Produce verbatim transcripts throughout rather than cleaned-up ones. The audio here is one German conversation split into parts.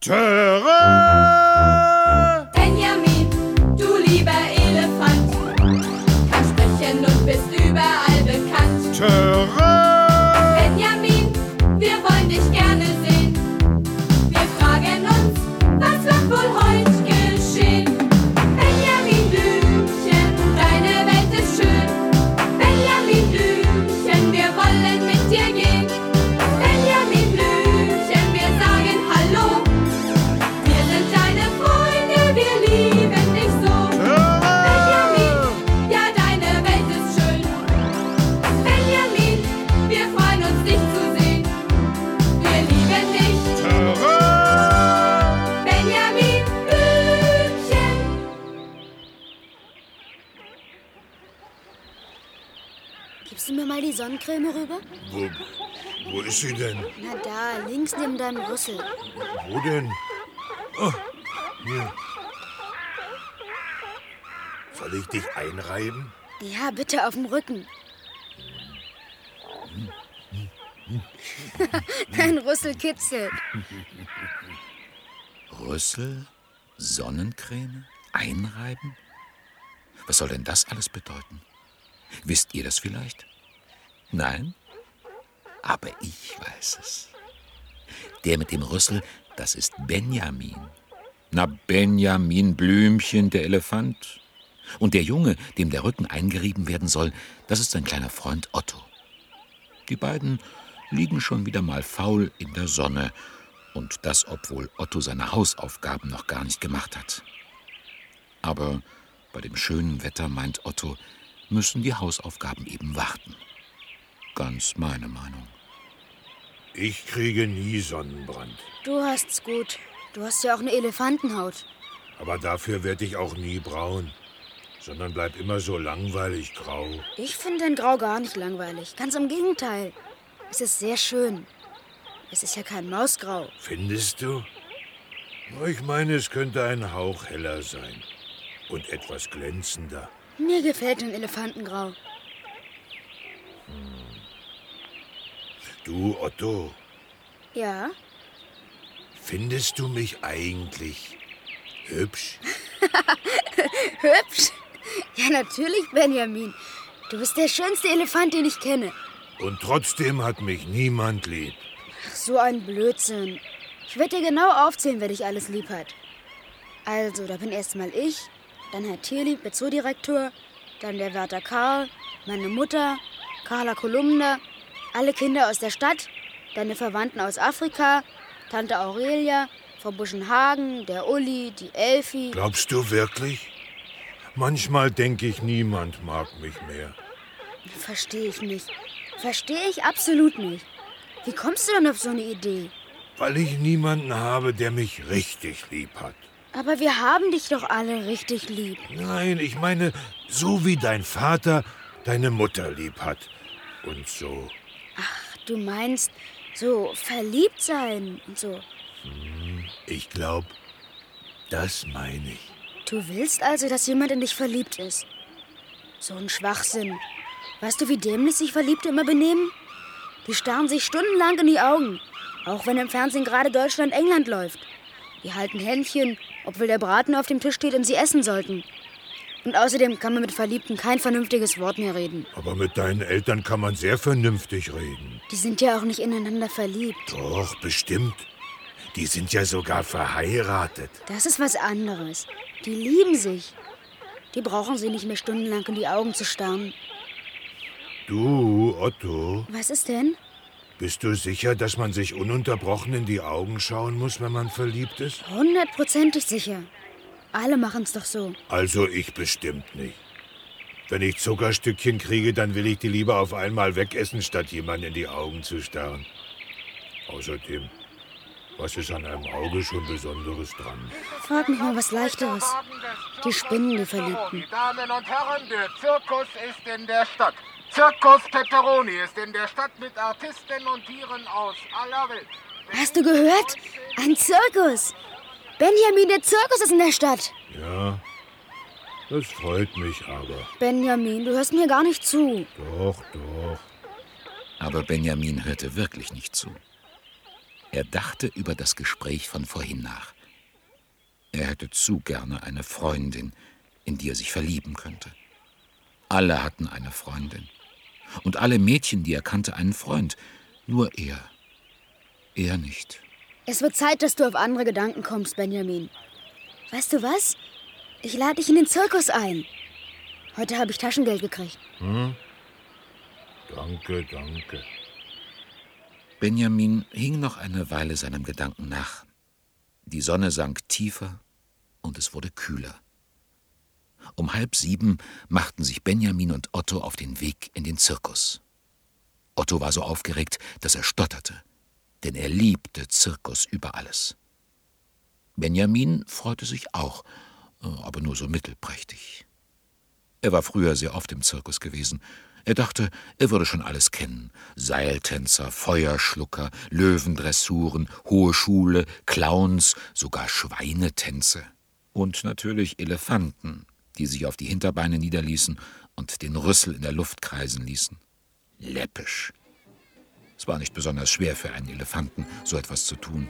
Töre! Benjamin, du lieber Elefant, kannst sprechen und bist überall bekannt. Töre! Benjamin, wir wollen dich gerne sehen. Wir fragen uns, was wird wohl heute geschehen? Benjamin Blümchen, deine Welt ist schön. Benjamin Blümchen, wir wollen mit dir gehen. Benjamin Blümchen, wir sagen Hallo. Wir sind deine Freunde, wir lieben dich so. Benjamin, ja, deine Welt ist schön. Benjamin, wir freuen uns, dich zu sehen. Wir lieben dich. Töre! Benjamin Blümchen. Gibst du mir mal die Sonnencreme rüber? Wo, wo ist sie denn? Na da, links neben deinem Rüssel. Wo denn? Oh, hier. Soll ich dich einreiben? Ja, bitte auf dem Rücken. Dein Rüssel kitzelt. Rüssel, Sonnencreme, einreiben? Was soll denn das alles bedeuten? Wisst ihr das vielleicht? Nein? Aber ich weiß es. Der mit dem Rüssel, das ist Benjamin. Na, Benjamin Blümchen, der Elefant. Und der Junge, dem der Rücken eingerieben werden soll, das ist sein kleiner Freund Otto. Die beiden liegen schon wieder mal faul in der Sonne. Und das, obwohl Otto seine Hausaufgaben noch gar nicht gemacht hat. Aber bei dem schönen Wetter, meint Otto, müssen die Hausaufgaben eben warten. Ganz meine Meinung. Ich kriege nie Sonnenbrand. Du hast's gut. Du hast ja auch eine Elefantenhaut. Aber dafür werde ich auch nie braun. Sondern bleib immer so langweilig grau. Ich finde dein Grau gar nicht langweilig. Ganz im Gegenteil. Es ist sehr schön. Es ist ja kein Mausgrau. Findest du? Ich meine, es könnte ein Hauch heller sein. Und etwas glänzender. Mir gefällt dein Elefantengrau. Du, Otto, Ja? findest du mich eigentlich hübsch? Hübsch? Ja, natürlich, Benjamin. Du bist der schönste Elefant, den ich kenne. Und trotzdem hat mich niemand lieb. Ach, so ein Blödsinn. Ich werde dir genau aufzählen, wer dich alles lieb hat. Also, da bin erst mal ich, dann Herr Tierlieb, der Zoodirektor, dann der Wärter Karl, meine Mutter, Carla Kolumna, alle Kinder aus der Stadt, deine Verwandten aus Afrika, Tante Aurelia, Frau Buschenhagen, der Uli, die Elfi. Glaubst du wirklich? Manchmal denke ich, niemand mag mich mehr. Verstehe ich nicht. Verstehe ich absolut nicht. Wie kommst du denn auf so eine Idee? Weil ich niemanden habe, der mich richtig lieb hat. Aber wir haben dich doch alle richtig lieb. Nein, ich meine, so wie dein Vater deine Mutter lieb hat. Und so. Du meinst so verliebt sein und so. Ich glaube, das meine ich. Du willst also, dass jemand in dich verliebt ist? So ein Schwachsinn. Weißt du, wie dämlich sich Verliebte immer benehmen? Die starren sich stundenlang in die Augen. Auch wenn im Fernsehen gerade Deutschland-England läuft. Die halten Händchen, obwohl der Braten auf dem Tisch steht und sie essen sollten. Und außerdem kann man mit Verliebten kein vernünftiges Wort mehr reden. Aber mit deinen Eltern kann man sehr vernünftig reden. Die sind ja auch nicht ineinander verliebt. Doch, bestimmt. Die sind ja sogar verheiratet. Das ist was anderes. Die lieben sich. Die brauchen sie nicht mehr stundenlang in die Augen zu starren. Du, Otto, Was ist denn? bist du sicher, dass man sich ununterbrochen in die Augen schauen muss, wenn man verliebt ist? Hundertprozentig sicher. Alle machen's doch so. Also ich bestimmt nicht. Wenn ich Zuckerstückchen kriege, dann will ich die lieber auf einmal wegessen, statt jemand in die Augen zu starren. Außerdem, was ist an einem Auge schon Besonderes dran? Frag mich mal was Leichteres. Die Spinnen, die Verliebten. Die Damen und Herren, der Zirkus ist in der Stadt. Zirkus Pepperoni ist in der Stadt mit Artisten und Tieren aus aller Welt. Hast du gehört? Ein Zirkus. Benjamin, der Zirkus ist in der Stadt. Ja, das freut mich aber. Benjamin, du hörst mir gar nicht zu. Doch, doch. Aber Benjamin hörte wirklich nicht zu. Er dachte über das Gespräch von vorhin nach. Er hätte zu gerne eine Freundin, in die er sich verlieben könnte. Alle hatten eine Freundin. Und alle Mädchen, die er kannte, einen Freund. Nur er. Er nicht. Es wird Zeit, dass du auf andere Gedanken kommst, Benjamin. Weißt du was? Ich lade dich in den Zirkus ein. Heute habe ich Taschengeld gekriegt. Hm? Danke, danke. Benjamin hing noch eine Weile seinem Gedanken nach. Die Sonne sank tiefer und es wurde kühler. Um halb sieben machten sich Benjamin und Otto auf den Weg in den Zirkus. Otto war so aufgeregt, dass er stotterte, denn er liebte Zirkus über alles. Benjamin freute sich auch, aber nur so mittelprächtig. Er war früher sehr oft im Zirkus gewesen. Er dachte, er würde schon alles kennen. Seiltänzer, Feuerschlucker, Löwendressuren, Hohe Schule, Clowns, sogar Schweinetänze. Und natürlich Elefanten, die sich auf die Hinterbeine niederließen und den Rüssel in der Luft kreisen ließen. Läppisch. Es war nicht besonders schwer für einen Elefanten, so etwas zu tun.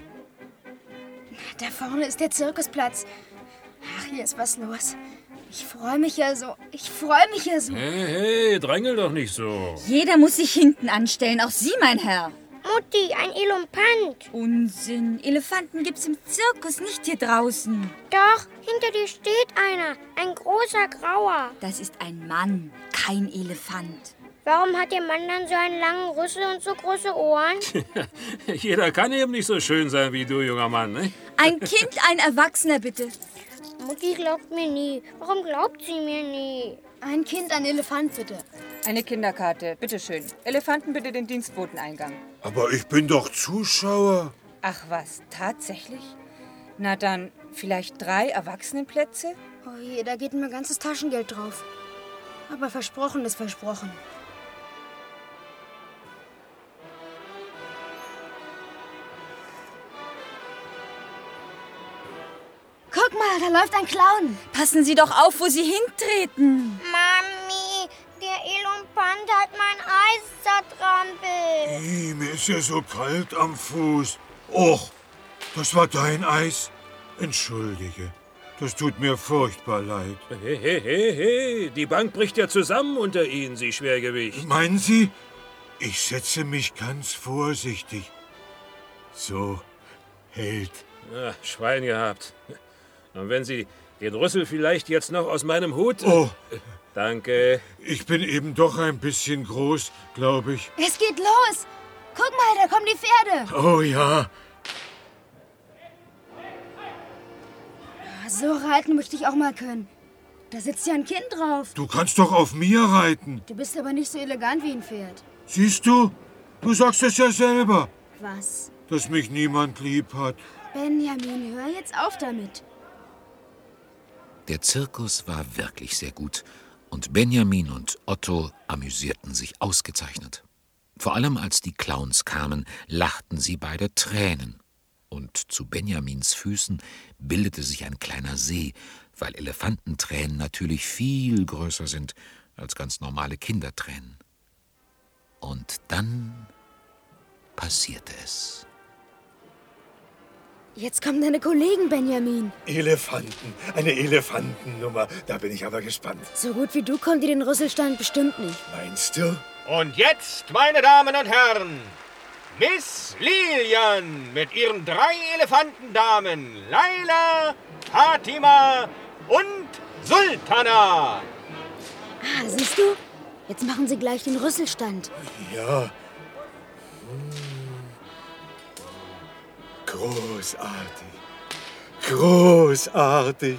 Da vorne ist der Zirkusplatz. Ach, hier ist was los. Ich freue mich ja so. Ich freue mich ja so. Hey, hey, drängel doch nicht so. Jeder muss sich hinten anstellen, auch Sie, mein Herr. Mutti, ein Elefant. Unsinn. Elefanten gibt's im Zirkus, nicht hier draußen. Doch, hinter dir steht einer. Ein großer Grauer. Das ist ein Mann, kein Elefant. Warum hat der Mann dann so einen langen Rüssel und so große Ohren? Jeder kann eben nicht so schön sein wie du, junger Mann, ne? Ein Kind, ein Erwachsener, bitte. Mutti glaubt mir nie. Warum glaubt sie mir nie? Ein Kind, ein Elefant, bitte. Eine Kinderkarte, bitteschön. Elefanten bitte den Dienstboteneingang. Aber ich bin doch Zuschauer. Ach was, tatsächlich? Na dann, vielleicht drei Erwachsenenplätze? Oh je, da geht mir ganzes Taschengeld drauf. Aber versprochen ist versprochen. Guck mal, da läuft ein Clown. Passen Sie doch auf, wo Sie hintreten. Mami, der Elefant hat mein Eis zertrampelt. Ih, mir ist ja so kalt am Fuß. Och, das war dein Eis? Entschuldige, das tut mir furchtbar leid. Hey, hey, hey, hey, die Bank bricht ja zusammen unter Ihnen, Sie Schwergewicht. Meinen Sie? Ich setze mich ganz vorsichtig. So hält. Ja, Schwein gehabt. Und wenn Sie den Rüssel vielleicht jetzt noch aus meinem Hut... Oh, danke. ich bin eben doch ein bisschen groß, glaube ich. Es geht los. Guck mal, da kommen die Pferde. Oh ja. So reiten möchte ich auch mal können. Da sitzt ja ein Kind drauf. Du kannst doch auf mir reiten. Du bist aber nicht so elegant wie ein Pferd. Siehst du? Du sagst es ja selber, Was? dass mich niemand lieb hat. Benjamin, hör jetzt auf damit. Der Zirkus war wirklich sehr gut und Benjamin und Otto amüsierten sich ausgezeichnet. Vor allem als die Clowns kamen, lachten sie beide Tränen. Und zu Benjamins Füßen bildete sich ein kleiner See, weil Elefantentränen natürlich viel größer sind als ganz normale Kindertränen. Und dann passierte es. Jetzt kommen deine Kollegen, Benjamin. Elefanten, eine Elefantennummer. Da bin ich aber gespannt. So gut wie du kommt ihr den Rüsselstand bestimmt nicht. Meinst du? Und jetzt, meine Damen und Herren, Miss Lilian mit ihren drei Elefantendamen, Laila, Fatima und Sultana. Ah, siehst du? Jetzt machen sie gleich den Rüsselstand. Ja. Großartig. Großartig.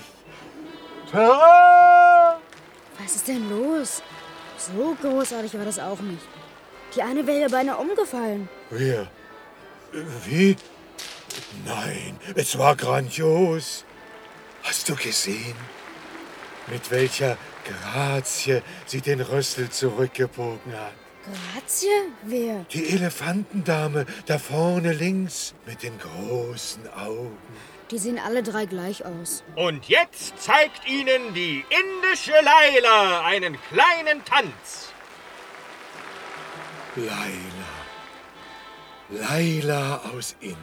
Was ist denn los? So großartig war das auch nicht. Die eine wäre ja beinahe umgefallen. Wer? Wie? Nein, es war grandios. Hast du gesehen, mit welcher Grazie sie den Rüssel zurückgebogen hat? Grazie? Wer? Die Elefantendame, da vorne links, mit den großen Augen. Die sehen alle drei gleich aus. Und jetzt zeigt Ihnen die indische Laila einen kleinen Tanz. Laila. Laila aus Indien.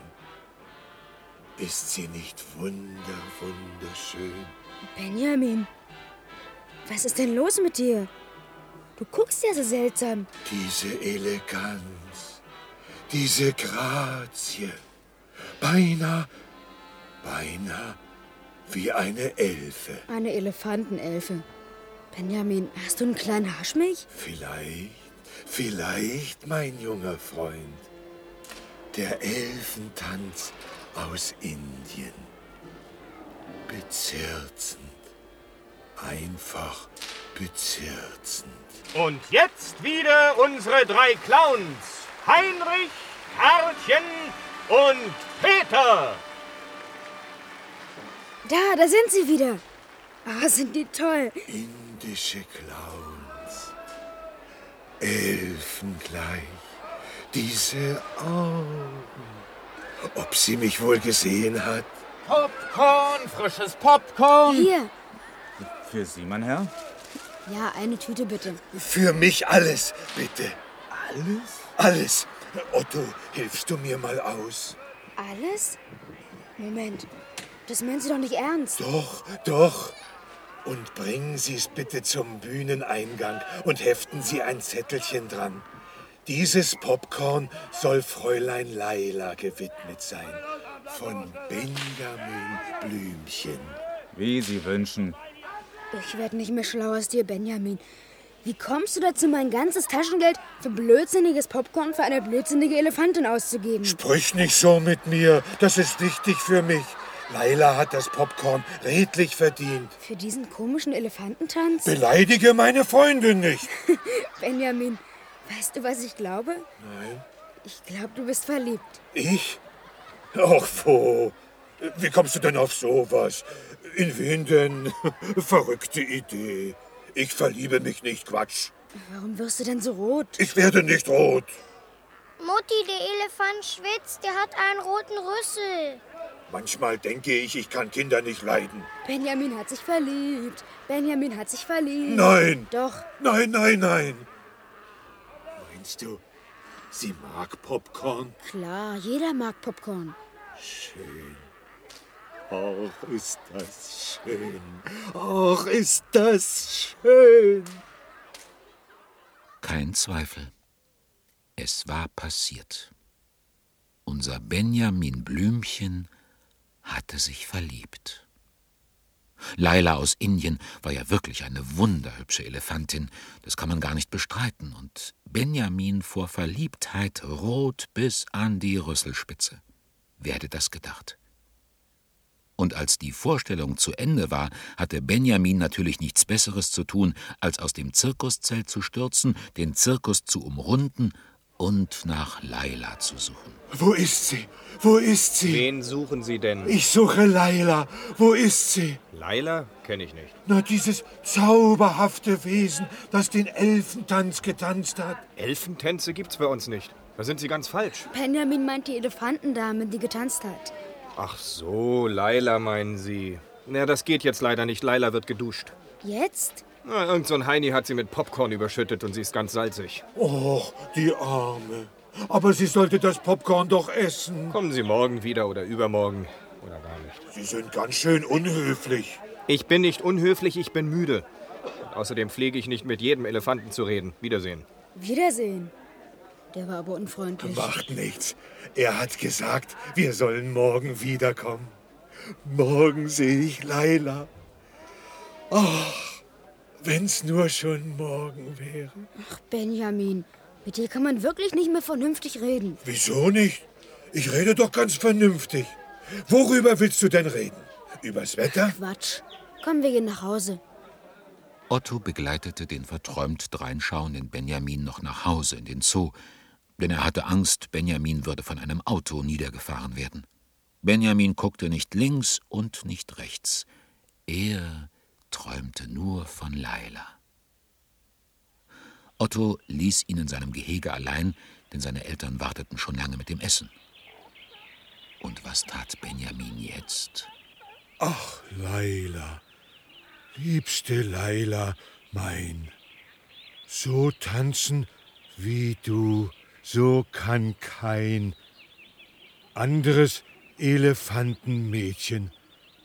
Ist sie nicht wunder, wunderschön? Benjamin, was ist denn los mit dir? Du guckst ja so seltsam. Diese Eleganz, diese Grazie, beinahe, beinahe wie eine Elfe. Eine Elefantenelfe. Benjamin, hast du einen kleinen Haschmilch? Vielleicht, vielleicht, mein junger Freund. Der Elfentanz aus Indien. Bezirzend. Einfach bezirzend. Und jetzt wieder unsere drei Clowns. Heinrich, Karlchen und Peter. Da, da sind sie wieder. Ah, sind die toll. Indische Clowns. Elfengleich. Diese Augen. Ob sie mich wohl gesehen hat? Popcorn, frisches Popcorn. Hier. Für Sie, mein Herr? Ja, eine Tüte bitte. Für mich alles, bitte. Alles? Alles. Otto, hilfst du mir mal aus? Alles? Moment, das meinen Sie doch nicht ernst. Doch, doch. Und bringen Sie es bitte zum Bühneneingang und heften Sie ein Zettelchen dran. Dieses Popcorn soll Fräulein Laila gewidmet sein. Von Benjamin Blümchen. Wie Sie wünschen. Ich werde nicht mehr schlau aus dir, Benjamin. Wie kommst du dazu, mein ganzes Taschengeld für blödsinniges Popcorn für eine blödsinnige Elefantin auszugeben? Sprich nicht so mit mir. Das ist wichtig für mich. Laila hat das Popcorn redlich verdient. Für diesen komischen Elefantentanz? Beleidige meine Freundin nicht. Benjamin, weißt du, was ich glaube? Nein. Ich glaube, du bist verliebt. Ich? Ach, wo? Wie kommst du denn auf sowas? In wen denn? Verrückte Idee. Ich verliebe mich nicht, Quatsch. Warum wirst du denn so rot? Ich werde nicht rot. Mutti, der Elefant schwitzt, der hat einen roten Rüssel. Manchmal denke ich, ich kann Kinder nicht leiden. Benjamin hat sich verliebt. Benjamin hat sich verliebt. Nein. Doch. Nein, nein, nein. Meinst du, sie mag Popcorn? Klar, jeder mag Popcorn. Schön. Ach, ist das schön. Ach, ist das schön. Kein Zweifel. Es war passiert. Unser Benjamin Blümchen hatte sich verliebt. Laila aus Indien war ja wirklich eine wunderhübsche Elefantin, das kann man gar nicht bestreiten, und Benjamin vor Verliebtheit rot bis an die Rüsselspitze. Wer hätte das gedacht? Und als die Vorstellung zu Ende war, hatte Benjamin natürlich nichts Besseres zu tun, als aus dem Zirkuszelt zu stürzen, den Zirkus zu umrunden und nach Laila zu suchen. Wo ist sie? Wo ist sie? Wen suchen Sie denn? Ich suche Laila. Wo ist sie? Laila? Kenne ich nicht. Na, dieses zauberhafte Wesen, das den Elfentanz getanzt hat. Elfentänze gibt's bei uns nicht. Da sind Sie ganz falsch. Benjamin meint die Elefantendame, die getanzt hat. Ach so, Laila meinen Sie. Na, das geht jetzt leider nicht. Laila wird geduscht. Jetzt? Na, irgend so ein Heini hat sie mit Popcorn überschüttet und sie ist ganz salzig. Och, die Arme. Aber sie sollte das Popcorn doch essen. Kommen Sie morgen wieder oder übermorgen oder gar nicht. Sie sind ganz schön unhöflich. Ich bin nicht unhöflich, ich bin müde. Und außerdem pflege ich nicht mit jedem Elefanten zu reden. Wiedersehen. Wiedersehen. Der war aber unfreundlich. Macht nichts. Er hat gesagt, wir sollen morgen wiederkommen. Morgen sehe ich Laila. Ach, wenn's nur schon morgen wäre. Ach, Benjamin, mit dir kann man wirklich nicht mehr vernünftig reden. Wieso nicht? Ich rede doch ganz vernünftig. Worüber willst du denn reden? Übers Wetter? Quatsch. Komm, wir gehen nach Hause. Otto begleitete den verträumt dreinschauenden Benjamin noch nach Hause in den Zoo, denn er hatte Angst, Benjamin würde von einem Auto niedergefahren werden. Benjamin guckte nicht links und nicht rechts. Er träumte nur von Laila. Otto ließ ihn in seinem Gehege allein, denn seine Eltern warteten schon lange mit dem Essen. Und was tat Benjamin jetzt? Ach, Laila, liebste Laila, mein. So tanzen wie du, so kann kein anderes Elefantenmädchen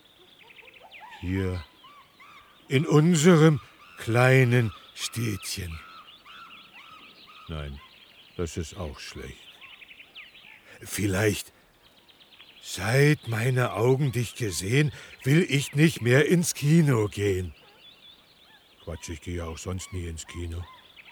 hier in unserem kleinen Städtchen. Nein, das ist auch schlecht. Vielleicht, seit meine Augen dich gesehen, will ich nicht mehr ins Kino gehen. Quatsch, ich gehe ja auch sonst nie ins Kino.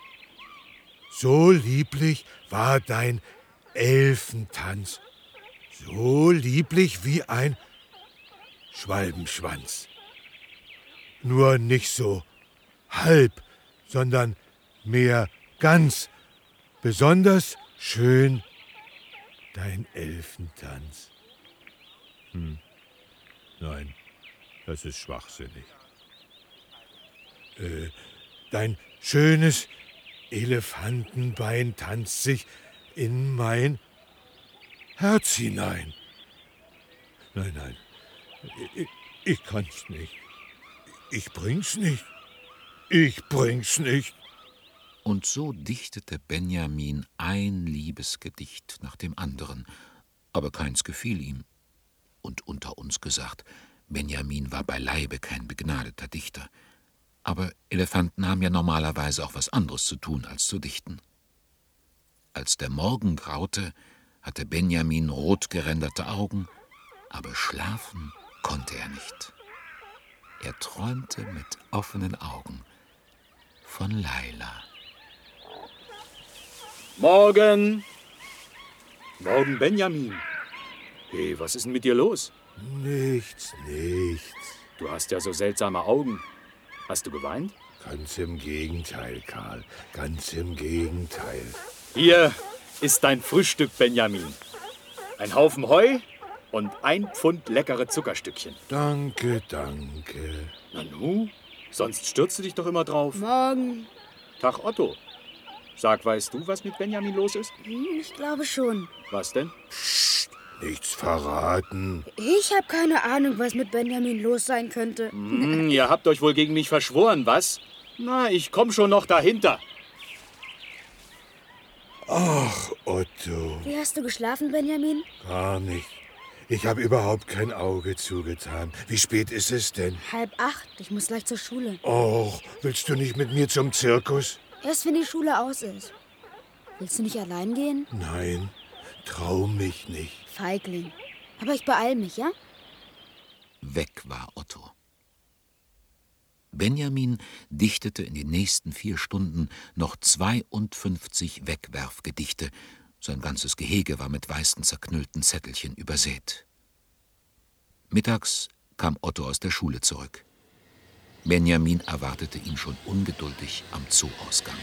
So lieblich war dein Elfentanz, so lieblich wie ein Schwalbenschwanz. Nur nicht so halb, sondern mehr ganz, besonders schön dein Elfentanz. Hm, nein, das ist schwachsinnig. Äh, dein schönes Elefantenbein tanzt sich in mein Herz hinein. Nein, nein, ich, ich kann's nicht. Ich bring's nicht. Ich bring's nicht. Und so dichtete Benjamin ein Liebesgedicht nach dem anderen, aber keins gefiel ihm. Und unter uns gesagt, Benjamin war beileibe kein begnadeter Dichter. Aber Elefanten haben ja normalerweise auch was anderes zu tun, als zu dichten. Als der Morgen graute, hatte Benjamin rot geränderte Augen, aber schlafen konnte er nicht. Er träumte mit offenen Augen von Laila. Morgen! Morgen, Benjamin. Hey, was ist denn mit dir los? Nichts, nichts. Du hast ja so seltsame Augen. Hast du geweint? Ganz im Gegenteil, Karl. Ganz im Gegenteil. Hier ist dein Frühstück, Benjamin. Ein Haufen Heu und ein Pfund leckere Zuckerstückchen. Danke, danke. Nanu, sonst stürzt du dich doch immer drauf. Morgen. Tag, Otto. Sag, weißt du, was mit Benjamin los ist? Ich glaube schon. Was denn? Psst, nichts verraten. Ich habe keine Ahnung, was mit Benjamin los sein könnte. Hm, ihr habt euch wohl gegen mich verschworen, was? Na, ich komm schon noch dahinter. Ach, Otto. Wie hast du geschlafen, Benjamin? Gar nicht. Ich habe überhaupt kein Auge zugetan. Wie spät ist es denn? Halb acht. Ich muss gleich zur Schule. Och, willst du nicht mit mir zum Zirkus? Erst wenn die Schule aus ist. Willst du nicht allein gehen? Nein, trau mich nicht. Feigling. Aber ich beeil mich, ja? Weg war Otto. Benjamin dichtete in den nächsten vier Stunden noch zweiundfünfzig Wegwerfgedichte. Sein ganzes Gehege war mit weißen, zerknüllten Zettelchen übersät. Mittags kam Otto aus der Schule zurück. Benjamin erwartete ihn schon ungeduldig am Zooausgang.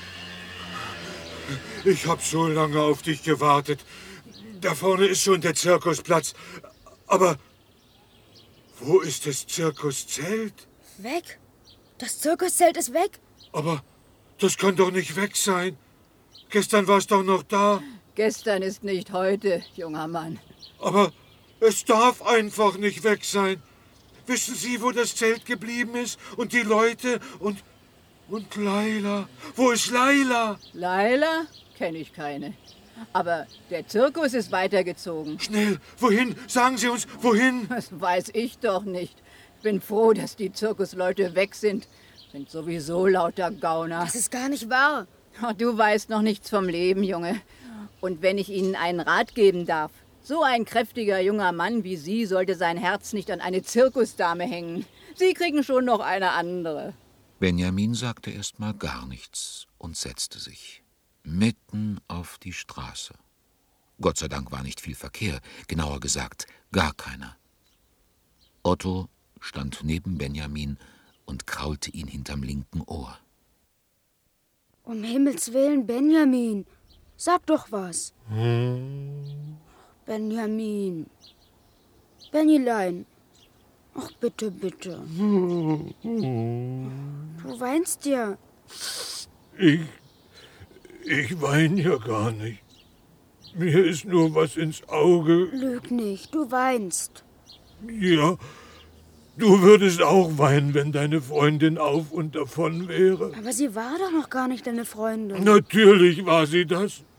Ich hab so lange auf dich gewartet. Da vorne ist schon der Zirkusplatz. Aber wo ist das Zirkuszelt? Weg? Das Zirkuszelt ist weg? Aber das kann doch nicht weg sein. Gestern war es doch noch da. Gestern ist nicht heute, junger Mann. Aber es darf einfach nicht weg sein. Wissen Sie, wo das Zelt geblieben ist? Und die Leute und... und Laila. Wo ist Laila? Laila? Kenne ich keine. Aber der Zirkus ist weitergezogen. Schnell, wohin? Sagen Sie uns, wohin? Das weiß ich doch nicht. Ich bin froh, dass die Zirkusleute weg sind. Sind sowieso lauter Gauner. Das ist gar nicht wahr. Du weißt noch nichts vom Leben, Junge. Und wenn ich Ihnen einen Rat geben darf, so ein kräftiger junger Mann wie Sie sollte sein Herz nicht an eine Zirkusdame hängen. Sie kriegen schon noch eine andere. Benjamin sagte erst mal gar nichts und setzte sich mitten auf die Straße. Gott sei Dank war nicht viel Verkehr, genauer gesagt gar keiner. Otto stand neben Benjamin und kraulte ihn hinterm linken Ohr. Um Himmels Willen, Benjamin, sag doch was. Hm. Benjamin. Bennylein. Ach, bitte, bitte. Du weinst ja. Ich... ich wein ja gar nicht. Mir ist nur was ins Auge. Lüg nicht, du weinst. Ja, du würdest auch weinen, wenn deine Freundin auf und davon wäre. Aber sie war doch noch gar nicht deine Freundin. Natürlich war sie das.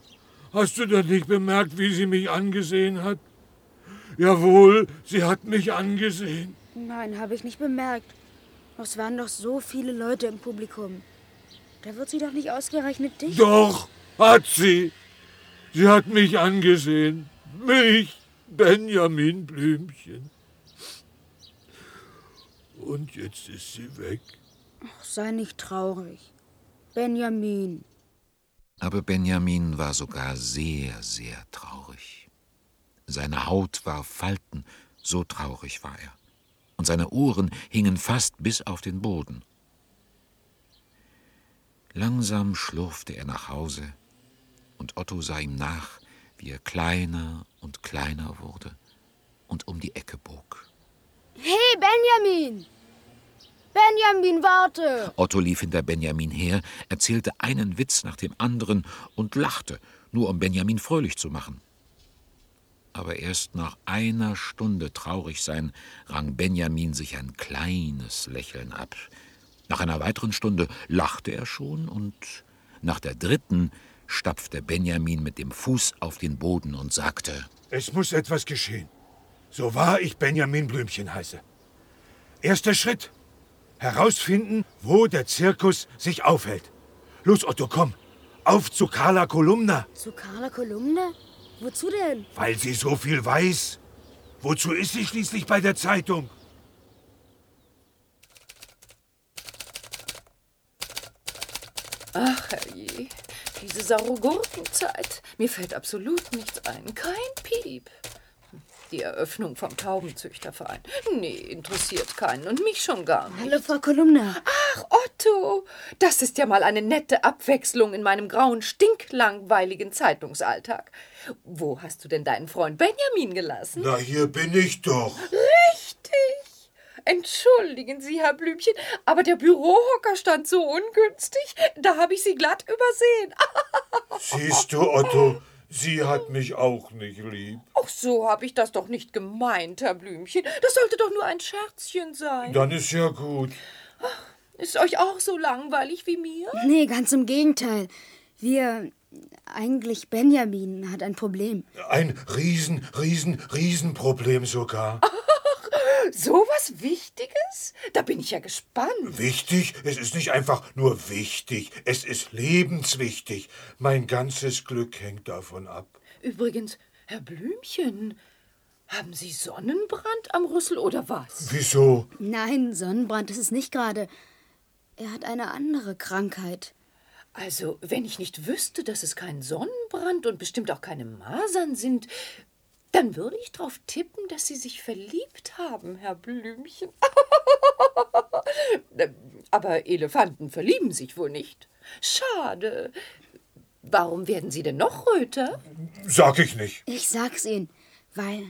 Hast du denn nicht bemerkt, wie sie mich angesehen hat? Jawohl, sie hat mich angesehen. Nein, habe ich nicht bemerkt. Es waren doch so viele Leute im Publikum. Da wird sie doch nicht ausgerechnet dich... Doch, hat sie. Sie hat mich angesehen. Mich, Benjamin Blümchen. Und jetzt ist sie weg. Ach, sei nicht traurig. Benjamin. Aber Benjamin war sogar sehr, sehr traurig. Seine Haut war Falten, so traurig war er. Und seine Ohren hingen fast bis auf den Boden. Langsam schlurfte er nach Hause, und Otto sah ihm nach, wie er kleiner und kleiner wurde und um die Ecke bog. Hey, Benjamin! Benjamin, warte! Otto lief hinter Benjamin her, erzählte einen Witz nach dem anderen und lachte, nur um Benjamin fröhlich zu machen. Aber erst nach einer Stunde Traurigsein rang Benjamin sich ein kleines Lächeln ab. Nach einer weiteren Stunde lachte er schon und nach der dritten stapfte Benjamin mit dem Fuß auf den Boden und sagte: Es muss etwas geschehen, so wahr ich Benjamin Blümchen heiße. Erster Schritt: herausfinden, wo der Zirkus sich aufhält. Los, Otto, komm, auf zu Carla Kolumna. Zu Carla Kolumna? Wozu denn? Weil sie so viel weiß. Wozu ist sie schließlich bei der Zeitung? Ach, herrje, diese saure Gurkenzeit. Mir fällt absolut nichts ein. Kein Piep. Die Eröffnung vom Taubenzüchterverein. Nee, interessiert keinen und mich schon gar nicht. Hallo, Frau Kolumna. Ach, Otto, das ist ja mal eine nette Abwechslung in meinem grauen, stinklangweiligen Zeitungsalltag. Wo hast du denn deinen Freund Benjamin gelassen? Na, hier bin ich doch. Richtig. Entschuldigen Sie, Herr Blümchen, aber der Bürohocker stand so ungünstig, da habe ich Sie glatt übersehen. Siehst du, Otto, sie hat mich auch nicht lieb. Ach, so habe ich das doch nicht gemeint, Herr Blümchen. Das sollte doch nur ein Scherzchen sein. Dann ist ja gut. Ach, ist euch auch so langweilig wie mir? Nee, ganz im Gegenteil. Wir... Eigentlich Benjamin hat ein Problem. Ein riesen, riesen, Riesenproblem sogar. Ach, so was Wichtiges? Da bin ich ja gespannt. Wichtig? Es ist nicht einfach nur wichtig. Es ist lebenswichtig. Mein ganzes Glück hängt davon ab. Übrigens, Herr Blümchen, haben Sie Sonnenbrand am Rüssel oder was? Wieso? Nein, Sonnenbrand ist es nicht gerade. Er hat eine andere Krankheit. Also, wenn ich nicht wüsste, dass es kein Sonnenbrand und bestimmt auch keine Masern sind, dann würde ich drauf tippen, dass Sie sich verliebt haben, Herr Blümchen. Aber Elefanten verlieben sich wohl nicht. Schade. Warum werden Sie denn noch röter? Sag ich nicht. Ich sag's Ihnen, weil...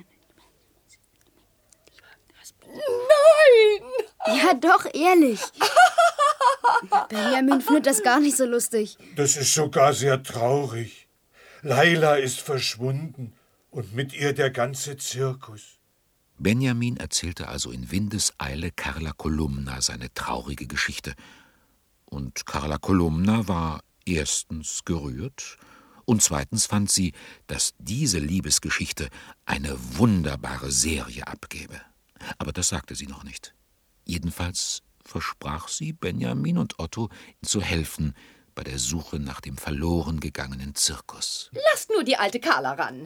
Nein! Ja, doch, ehrlich. Benjamin findet das gar nicht so lustig. Das ist sogar sehr traurig. Laila ist verschwunden und mit ihr der ganze Zirkus. Benjamin erzählte also in Windeseile Carla Kolumna seine traurige Geschichte. Und Carla Kolumna war erstens gerührt und zweitens fand sie, dass diese Liebesgeschichte eine wunderbare Serie abgebe. Aber das sagte sie noch nicht. Jedenfalls versprach sie, Benjamin und Otto zu helfen bei der Suche nach dem verloren gegangenen Zirkus. Lasst nur die alte Carla ran.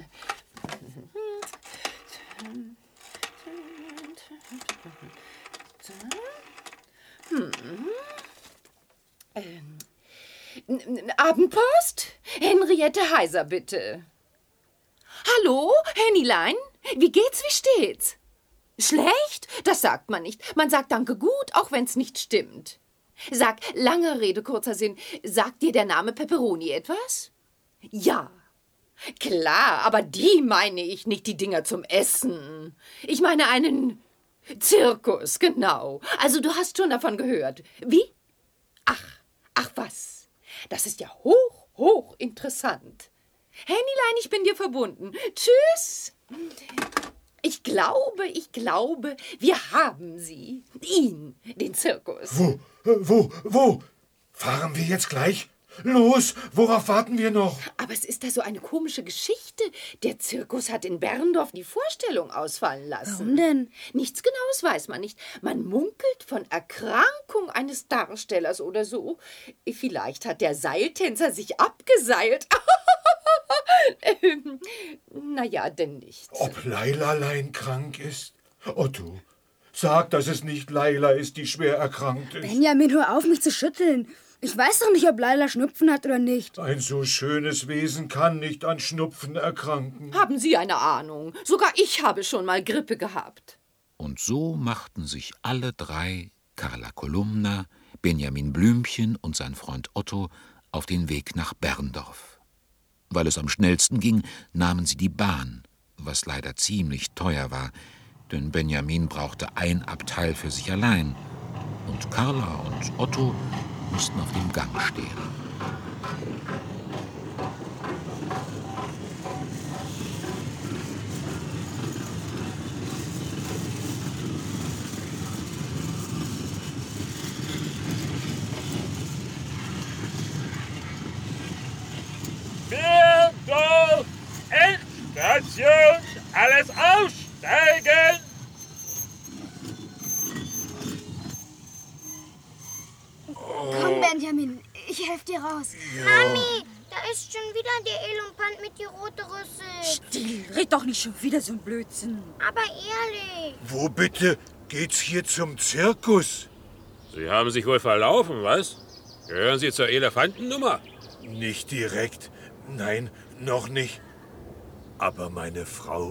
Hm. Ähm. Abendpost? Henriette Heiser, bitte. Hallo, Hennilein? Wie geht's, wie steht's? Schlecht? Das sagt man nicht. Man sagt Danke gut, auch wenn's nicht stimmt. Sag, lange Rede, kurzer Sinn, sagt dir der Name Pepperoni etwas? Ja. Klar, aber die meine ich nicht, die Dinger zum Essen. Ich meine einen Zirkus, genau. Also du hast schon davon gehört. Wie? Ach, ach was. Das ist ja hoch, hoch interessant. Hennilein, ich bin dir verbunden. Tschüss. Ich glaube, ich glaube, wir haben sie. Ihn, den Zirkus. Wo, wo, wo? Fahren wir jetzt gleich? Los, worauf warten wir noch? Aber es ist da so eine komische Geschichte. Der Zirkus hat in Berndorf die Vorstellung ausfallen lassen. Warum denn? Nichts Genaues weiß man nicht. Man munkelt von Erkrankung eines Darstellers oder so. Vielleicht hat der Seiltänzer sich abgeseilt. ähm, naja, denn nicht. Ob Leilalein krank ist? Otto, sag, dass es nicht Laila ist, die schwer erkrankt ist. Benjamin, hör auf, mich zu schütteln. Ich weiß doch nicht, ob Laila Schnupfen hat oder nicht. Ein so schönes Wesen kann nicht an Schnupfen erkranken. Haben Sie eine Ahnung? Sogar ich habe schon mal Grippe gehabt. Und so machten sich alle drei, Carla Kolumna, Benjamin Blümchen und sein Freund Otto, auf den Weg nach Berndorf. Weil es am schnellsten ging, nahmen sie die Bahn, was leider ziemlich teuer war, denn Benjamin brauchte ein Abteil für sich allein und Carla und Otto mussten auf dem Gang stehen. Berndorf, Endstation, alles aussteigen! Komm, Benjamin, ich helfe dir raus. Mami, da ist schon wieder der Elefant mit die rote Rüssel. Still, red doch nicht schon wieder so ein Blödsinn. Aber ehrlich. Wo bitte geht's hier zum Zirkus? Sie haben sich wohl verlaufen, was? Gehören Sie zur Elefantennummer? Nicht direkt. Nein, noch nicht. Aber meine Frau.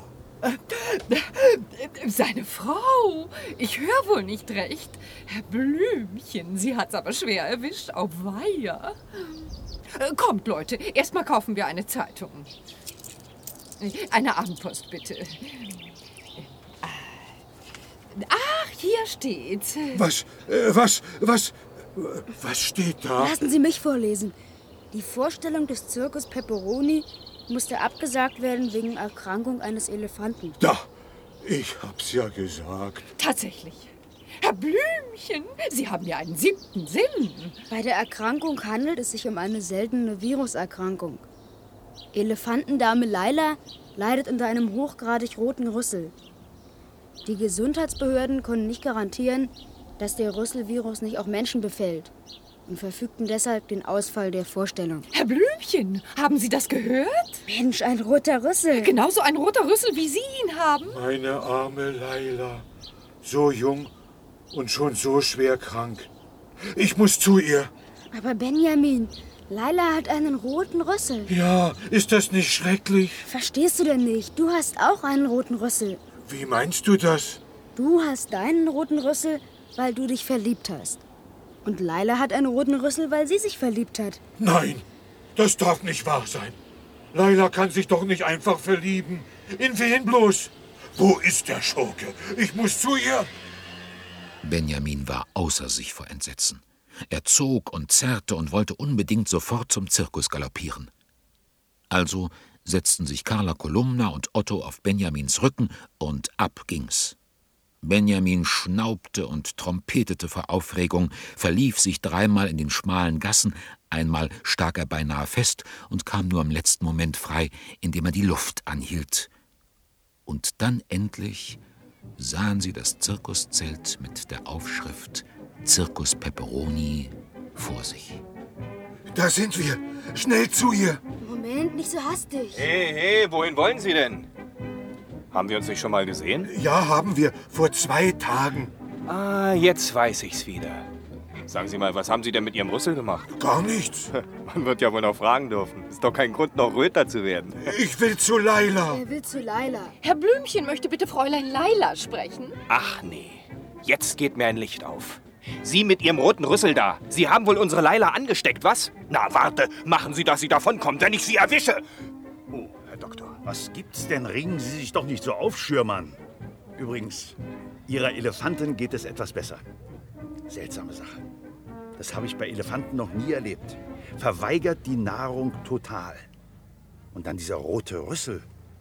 Seine Frau? Ich höre wohl nicht recht. Herr Blümchen, sie hat's aber schwer erwischt. Auf Weiher. Kommt, Leute, erstmal kaufen wir eine Zeitung. Eine Abendpost, bitte. Ach, hier steht's. Was, äh, was, was, was steht da? Lassen Sie mich vorlesen. Die Vorstellung des Zirkus Pepperoni musste abgesagt werden wegen Erkrankung eines Elefanten. Da, ich hab's ja gesagt. Tatsächlich. Herr Blümchen, Sie haben ja einen siebten Sinn. Bei der Erkrankung handelt es sich um eine seltene Viruserkrankung. Elefantendame Laila leidet unter einem hochgradig roten Rüssel. Die Gesundheitsbehörden konnten nicht garantieren, dass der Rüsselvirus nicht auch Menschen befällt und verfügten deshalb den Ausfall der Vorstellung. Herr Blümchen, haben Sie das gehört? Mensch, ein roter Rüssel. Genauso ein roter Rüssel, wie Sie ihn haben. Meine arme Laila. So jung und schon so schwer krank. Ich muss zu ihr. Aber Benjamin, Laila hat einen roten Rüssel. Ja, ist das nicht schrecklich? Verstehst du denn nicht? Du hast auch einen roten Rüssel. Wie meinst du das? Du hast deinen roten Rüssel, weil du dich verliebt hast. Und Laila hat einen roten Rüssel, weil sie sich verliebt hat. Nein, das darf nicht wahr sein. Laila kann sich doch nicht einfach verlieben. In wen bloß? Wo ist der Schurke? Ich muss zu ihr. Benjamin war außer sich vor Entsetzen. Er zog und zerrte und wollte unbedingt sofort zum Zirkus galoppieren. Also setzten sich Carla Kolumna und Otto auf Benjamins Rücken und ab ging's. Benjamin schnaubte und trompetete vor Aufregung, verlief sich dreimal in den schmalen Gassen, einmal stak er beinahe fest und kam nur im letzten Moment frei, indem er die Luft anhielt. Und dann endlich sahen sie das Zirkuszelt mit der Aufschrift Circus Pepperoni vor sich. Da sind wir. Schnell zu ihr. Moment, nicht so hastig. Hey, hey, wohin wollen Sie denn? Haben wir uns nicht schon mal gesehen? Ja, haben wir. Vor zwei Tagen. Ah, jetzt weiß ich's wieder. Sagen Sie mal, was haben Sie denn mit Ihrem Rüssel gemacht? Gar nichts. Man wird ja wohl noch fragen dürfen. Ist doch kein Grund, noch röter zu werden. Ich will zu Laila. Er will zu Laila. Herr Blümchen möchte bitte Fräulein Laila sprechen. Ach nee, jetzt geht mir ein Licht auf. Sie mit Ihrem roten Rüssel da. Sie haben wohl unsere Laila angesteckt, was? Na, warte, machen Sie, dass sie davonkommt, wenn ich sie erwische. Oh, Herr Doktor, was gibt's denn? Regen Sie sich doch nicht so auf, Schürmann. Übrigens, Ihrer Elefantin geht es etwas besser. Seltsame Sache. Das habe ich bei Elefanten noch nie erlebt. Verweigert die Nahrung total. Und dann dieser rote Rüssel.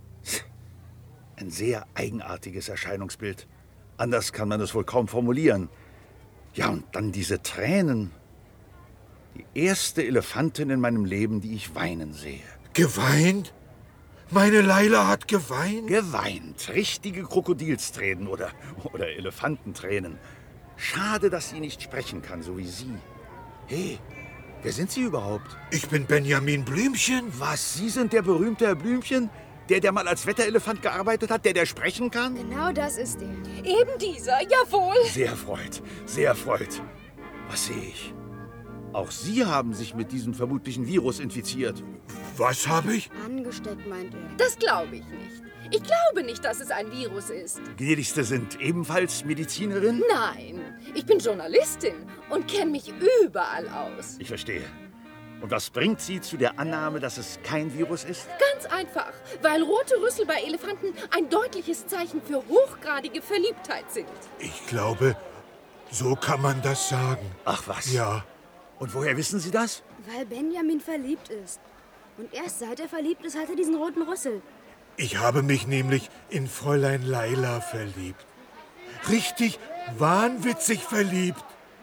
Ein sehr eigenartiges Erscheinungsbild. Anders kann man es wohl kaum formulieren. Ja, und dann diese Tränen. Die erste Elefantin in meinem Leben, die ich weinen sehe. Geweint? Meine Laila hat geweint? Geweint. Richtige Krokodilstränen oder, oder Elefantentränen. Schade, dass sie nicht sprechen kann, so wie Sie. Hey, wer sind Sie überhaupt? Ich bin Benjamin Blümchen. Was, Sie sind der berühmte Herr Blümchen? Der, der mal als Wetterelefant gearbeitet hat, der, der sprechen kann? Genau das ist er. Eben dieser, jawohl. Sehr erfreut, sehr erfreut. Was sehe ich? Auch Sie haben sich mit diesem vermutlichen Virus infiziert. Was habe ich? Angesteckt, meint er. Das glaube ich nicht. Ich glaube nicht, dass es ein Virus ist. Gnädigste sind ebenfalls Medizinerin? Nein, ich bin Journalistin und kenne mich überall aus. Ich verstehe. Und was bringt Sie zu der Annahme, dass es kein Virus ist? Ganz einfach, weil rote Rüssel bei Elefanten ein deutliches Zeichen für hochgradige Verliebtheit sind. Ich glaube, so kann man das sagen. Ach was? Ja. Und woher wissen Sie das? Weil Benjamin verliebt ist. Und erst seit er verliebt ist, hat er diesen roten Rüssel. Ich habe mich nämlich in Fräulein Laila verliebt. Richtig wahnwitzig verliebt.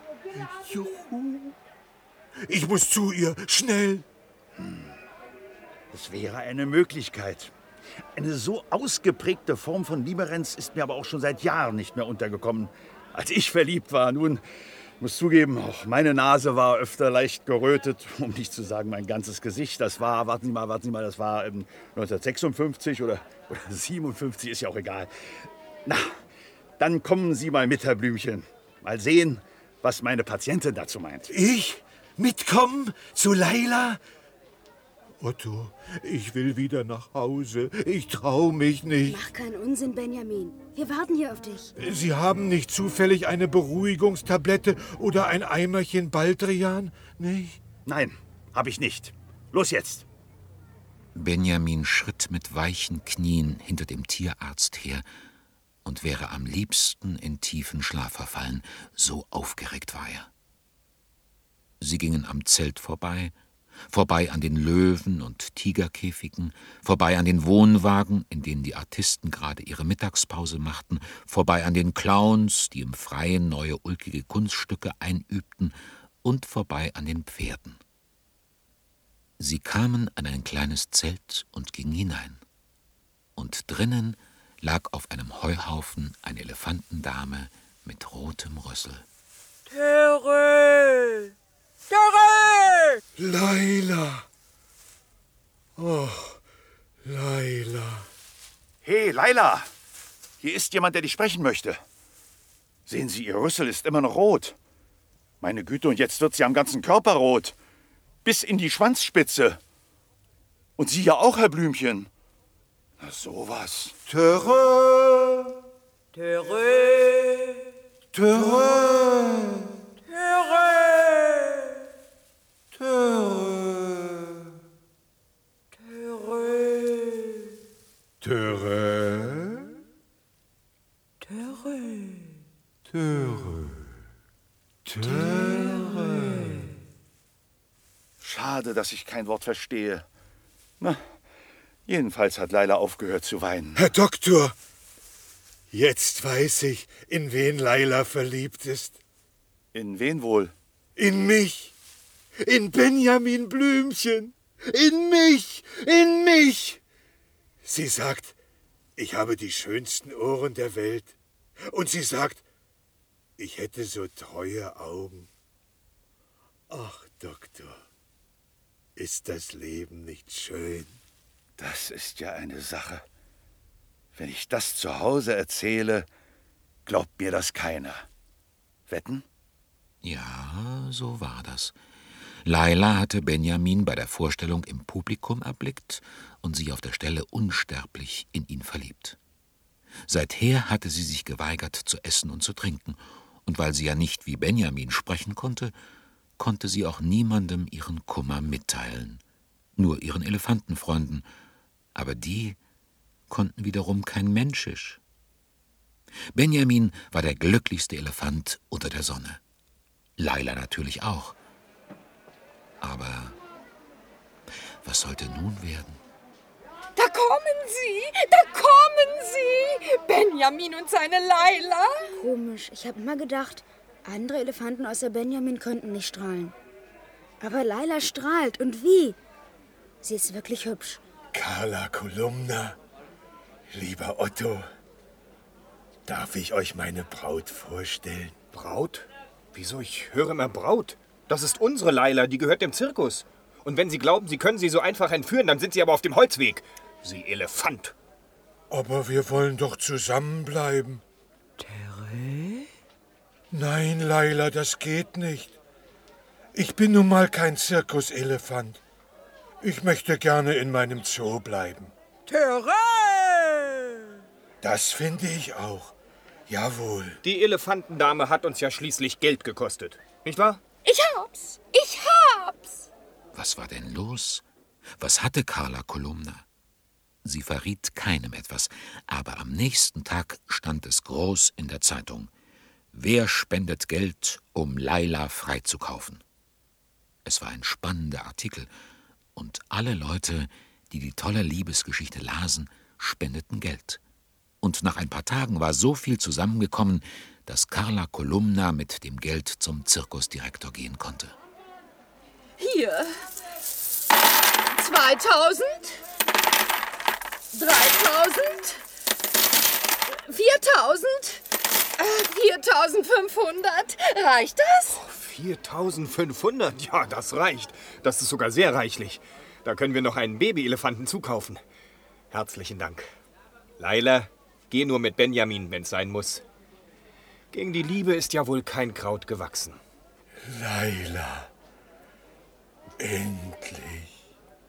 Juhu. Ich muss zu ihr, schnell. Hm. Das wäre eine Möglichkeit. Eine so ausgeprägte Form von Limerenz ist mir aber auch schon seit Jahren nicht mehr untergekommen. Als ich verliebt war, nun, ich muss zugeben, auch meine Nase war öfter leicht gerötet, um nicht zu sagen mein ganzes Gesicht. Das war, warten Sie mal, warten Sie mal, das war ähm, neunzehnhundertsechsundfünfzig oder, oder siebenundfünfzig, ist ja auch egal. Na, dann kommen Sie mal mit, Herr Blümchen. Mal sehen, was meine Patientin dazu meint. Ich? Mitkommen? Zu Laila? Otto, ich will wieder nach Hause. Ich trau mich nicht. Mach keinen Unsinn, Benjamin. Wir warten hier auf dich. Sie haben nicht zufällig eine Beruhigungstablette oder ein Eimerchen Baldrian? Nicht? Nein, habe ich nicht. Los jetzt. Benjamin schritt mit weichen Knien hinter dem Tierarzt her und wäre am liebsten in tiefen Schlaf verfallen, so aufgeregt war er. Sie gingen am Zelt vorbei, vorbei an den Löwen und Tigerkäfigen, vorbei an den Wohnwagen, in denen die Artisten gerade ihre Mittagspause machten, vorbei an den Clowns, die im Freien neue ulkige Kunststücke einübten, und vorbei an den Pferden. Sie kamen an ein kleines Zelt und gingen hinein. Und drinnen lag auf einem Heuhaufen eine Elefantendame mit rotem Rüssel. Tere! Tere! Laila! Oh, Laila. Hey, Laila! Hier ist jemand, der dich sprechen möchte. Sehen Sie, Ihr Rüssel ist immer noch rot. Meine Güte, und jetzt wird sie am ganzen Körper rot. Bis in die Schwanzspitze. Und Sie ja auch, Herr Blümchen. Na, sowas. Tere! Tere! Tere! Tere! Tere! Tere! Tere? Tere! Tere. Tere. Schade, dass ich kein Wort verstehe. Na, jedenfalls hat Laila aufgehört zu weinen. Herr Doktor, jetzt weiß ich, in wen Laila verliebt ist. In wen wohl? In mich. In Benjamin Blümchen. In mich. In mich. Sie sagt, ich habe die schönsten Ohren der Welt. Und sie sagt, ich hätte so treue Augen. Ach, Doktor, ist das Leben nicht schön? Das ist ja eine Sache. Wenn ich das zu Hause erzähle, glaubt mir das keiner. Wetten? Ja, so war das. Laila hatte Benjamin bei der Vorstellung im Publikum erblickt und sich auf der Stelle unsterblich in ihn verliebt. Seither hatte sie sich geweigert zu essen und zu trinken, und weil sie ja nicht wie Benjamin sprechen konnte, konnte sie auch niemandem ihren Kummer mitteilen, nur ihren Elefantenfreunden, aber die konnten wiederum kein Menschisch. Benjamin war der glücklichste Elefant unter der Sonne. Laila natürlich auch. Aber was sollte nun werden? Da kommen sie! Da kommen sie! Benjamin und seine Laila! Komisch, ich habe immer gedacht, andere Elefanten außer Benjamin könnten nicht strahlen. Aber Laila strahlt. Und wie? Sie ist wirklich hübsch. Carla Kolumna, lieber Otto, darf ich euch meine Braut vorstellen? Braut? Wieso? Ich höre immer Braut. Das ist unsere Laila, die gehört dem Zirkus. Und wenn Sie glauben, Sie können sie so einfach entführen, dann sind Sie aber auf dem Holzweg. Sie Elefant. Aber wir wollen doch zusammenbleiben. Tere? Nein, Laila, das geht nicht. Ich bin nun mal kein Zirkuselefant. Ich möchte gerne in meinem Zoo bleiben. Tere! Das finde ich auch. Jawohl. Die Elefantendame hat uns ja schließlich Geld gekostet. Nicht wahr? Ich hab's! Ich hab's! Was war denn los? Was hatte Carla Kolumna? Sie verriet keinem etwas, aber am nächsten Tag stand es groß in der Zeitung. Wer spendet Geld, um Laila freizukaufen? Es war ein spannender Artikel, und alle Leute, die die tolle Liebesgeschichte lasen, spendeten Geld. Und nach ein paar Tagen war so viel zusammengekommen, dass Carla Kolumna mit dem Geld zum Zirkusdirektor gehen konnte. Hier. zweitausend. dreitausend. viertausend. viertausendfünfhundert. Reicht das? viertausendfünfhundert? Ja, das reicht. Das ist sogar sehr reichlich. Da können wir noch einen Babyelefanten zukaufen. Herzlichen Dank. Laila, geh nur mit Benjamin, wenn's sein muss. Gegen die Liebe ist ja wohl kein Kraut gewachsen. Laila. Endlich.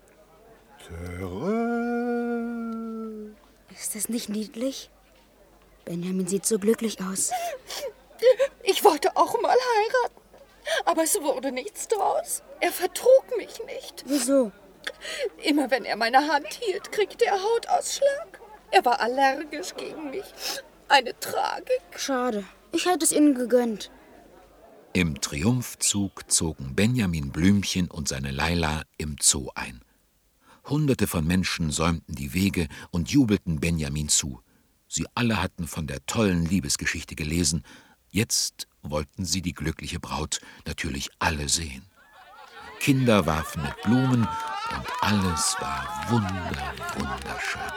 Tere. Ist das nicht niedlich? Benjamin sieht so glücklich aus. Ich wollte auch mal heiraten, aber es wurde nichts draus. Er vertrug mich nicht. Wieso? Immer wenn er meine Hand hielt, kriegte er Hautausschlag. Er war allergisch gegen mich. Eine Tragik. Schade. Ich hätte es ihnen gegönnt. Im Triumphzug zogen Benjamin Blümchen und seine Laila im Zoo ein. Hunderte von Menschen säumten die Wege und jubelten Benjamin zu. Sie alle hatten von der tollen Liebesgeschichte gelesen. Jetzt wollten sie die glückliche Braut natürlich alle sehen. Kinder warfen mit Blumen und alles war wunder, wunderschön.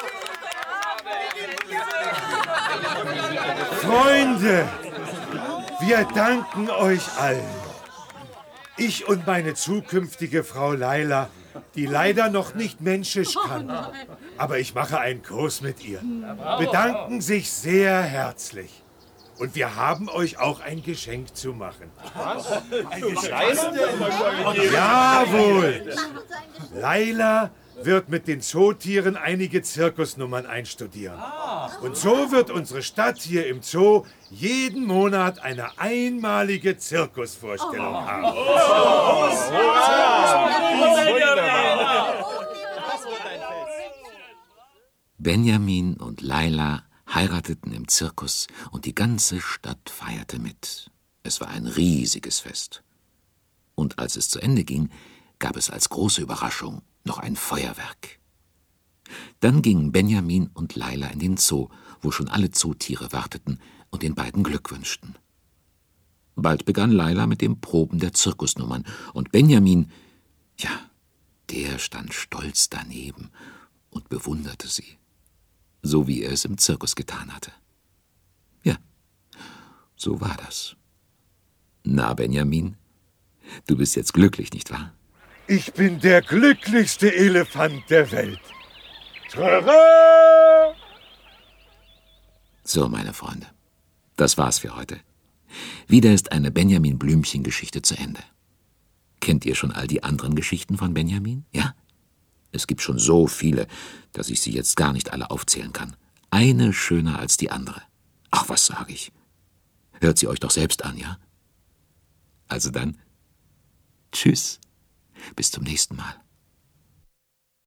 Freunde, wir danken euch allen. Ich und meine zukünftige Frau Laila, die leider noch nicht menschisch kann, aber ich mache einen Kurs mit ihr, bedanken sich sehr herzlich. Und wir haben euch auch ein Geschenk zu machen. Was? Ein Geschenk? Jawohl! Laila wird mit den Zootieren einige Zirkusnummern einstudieren. Und so wird unsere Stadt hier im Zoo jeden Monat eine einmalige Zirkusvorstellung haben. Benjamin und Laila heirateten im Zirkus und die ganze Stadt feierte mit. Es war ein riesiges Fest. Und als es zu Ende ging, gab es als große Überraschung noch ein Feuerwerk. Dann gingen Benjamin und Laila in den Zoo, wo schon alle Zootiere warteten und den beiden Glück wünschten. Bald begann Laila mit dem Proben der Zirkusnummern und Benjamin, ja, der stand stolz daneben und bewunderte sie, so wie er es im Zirkus getan hatte. Ja, so war das. Na, Benjamin, du bist jetzt glücklich, nicht wahr? Ich bin der glücklichste Elefant der Welt. Tada! So, meine Freunde, das war's für heute. Wieder ist eine Benjamin-Blümchen-Geschichte zu Ende. Kennt ihr schon all die anderen Geschichten von Benjamin? Ja? Es gibt schon so viele, dass ich sie jetzt gar nicht alle aufzählen kann. Eine schöner als die andere. Ach, was sage ich? Hört sie euch doch selbst an, ja? Also dann, tschüss, bis zum nächsten Mal.